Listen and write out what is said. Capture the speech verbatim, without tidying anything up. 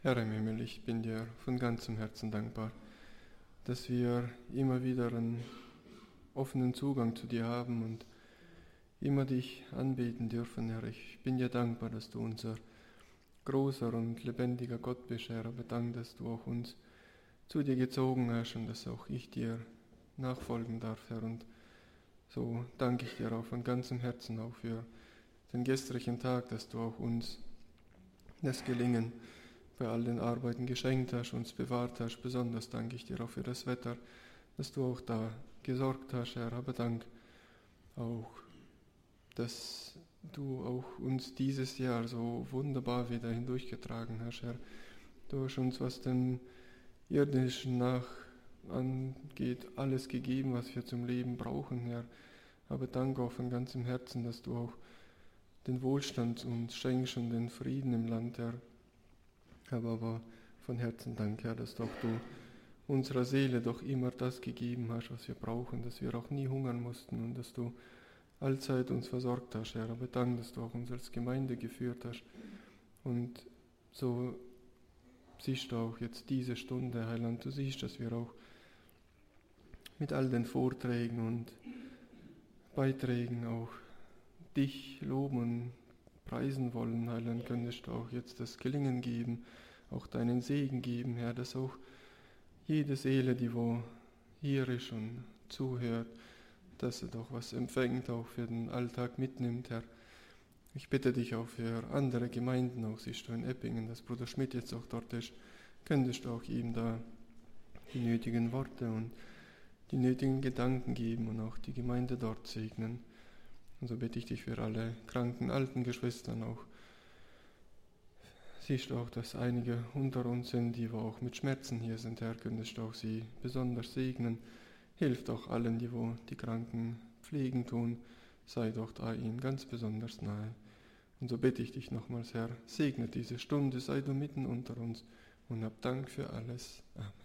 Herr im Himmel, ich bin dir von ganzem Herzen dankbar, dass wir immer wieder einen offenen Zugang zu dir haben und immer dich anbeten dürfen, Herr. Ich bin dir dankbar, dass du unser großer und lebendiger Gott bist, Herr, aber danke, dass du auch uns zu dir gezogen hast und dass auch ich dir nachfolgen darf, Herr. Und so danke ich dir auch von ganzem Herzen auch für den gestrigen Tag, dass du auch uns das Gelingen bei all den Arbeiten geschenkt hast, uns bewahrt hast. Besonders danke ich dir auch für das Wetter, dass du auch da gesorgt hast, Herr. Aber Dank auch, dass du auch uns dieses Jahr so wunderbar wieder hindurchgetragen hast, Herr. Du hast uns, was den irdischen nach angeht, alles gegeben, was wir zum Leben brauchen, Herr. Aber danke auch von ganzem Herzen, dass du auch den Wohlstand uns schenkst und den Frieden im Land, Herr. Aber, aber von Herzen Dank, Herr, dass doch du unserer Seele doch immer das gegeben hast, was wir brauchen, dass wir auch nie hungern mussten und dass du allzeit uns versorgt hast, Herr. Aber danke, dass du auch uns als Gemeinde geführt hast. Und so siehst du auch jetzt diese Stunde, Heiland, du siehst, dass wir auch mit all den Vorträgen und Beiträgen auch dich loben und preisen wollen, Heiland, könntest du auch jetzt das Gelingen geben, auch deinen Segen geben, Herr, dass auch jede Seele, die wo hier ist und zuhört, dass er doch was empfängt, auch für den Alltag mitnimmt, Herr. Ich bitte dich auch für andere Gemeinden, auch siehst du in Eppingen, dass Bruder Schmidt jetzt auch dort ist, könntest du auch ihm da die nötigen Worte und die nötigen Gedanken geben und auch die Gemeinde dort segnen. Und so bitte ich dich für alle kranken, alten Geschwistern auch. Siehst du auch, dass einige unter uns sind, die wo auch mit Schmerzen hier sind, Herr, könntest du auch sie besonders segnen. Hilf doch allen, die wo die Kranken pflegen tun, sei doch da ihnen ganz besonders nahe. Und so bitte ich dich nochmals, Herr, segne diese Stunde, sei du mitten unter uns und hab Dank für alles. Amen.